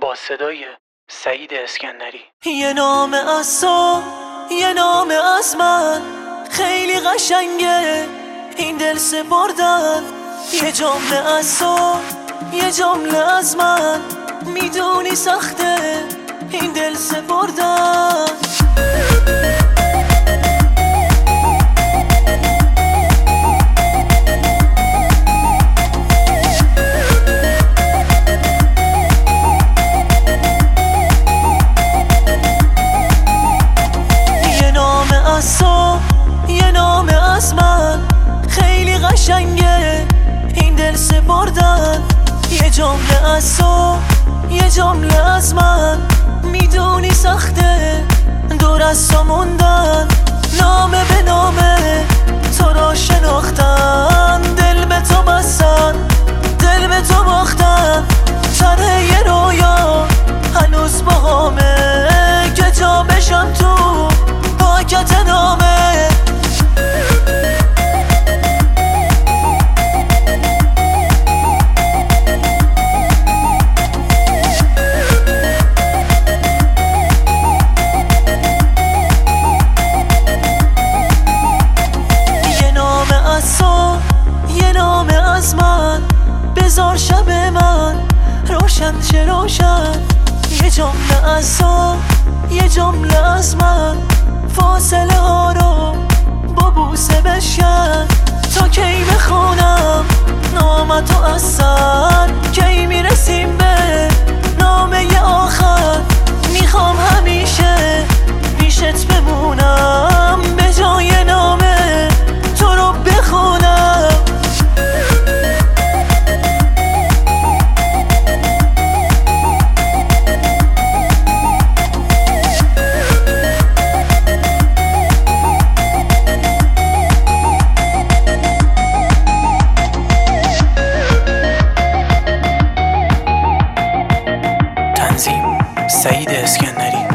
با صدای سعید اسکندری. یه نام از تو، یه نام از من، خیلی قشنگه این دل سپردن. یه جمله از تو، یه جمله از من، میدونی سخته این دل سپردن. یه نام از من، خیلی قشنگه این دل سپردن. یه جمله از تو، یه جمله از من، میدونی سخته دور از تو موندن. نامه به نامه تو را شناختن، دل به تو بستن، دل به تو باختن. طرح یه رویا هنوز با همه که جا بشم تو پاکت نامه. یه نامه از تو، یه نامه از من، بذار شب من روشن چه روشن. یه جمله از تو، یه جمله از من، فاصله ها رو با بوسه بشکن. تا کی بخونم نامتو از سر، کی میرسیم به نامه آخر. میخوام همیشه پیشت بمونم، به جای نامه تو رو بخونم. تنظیم سعید اسکندری.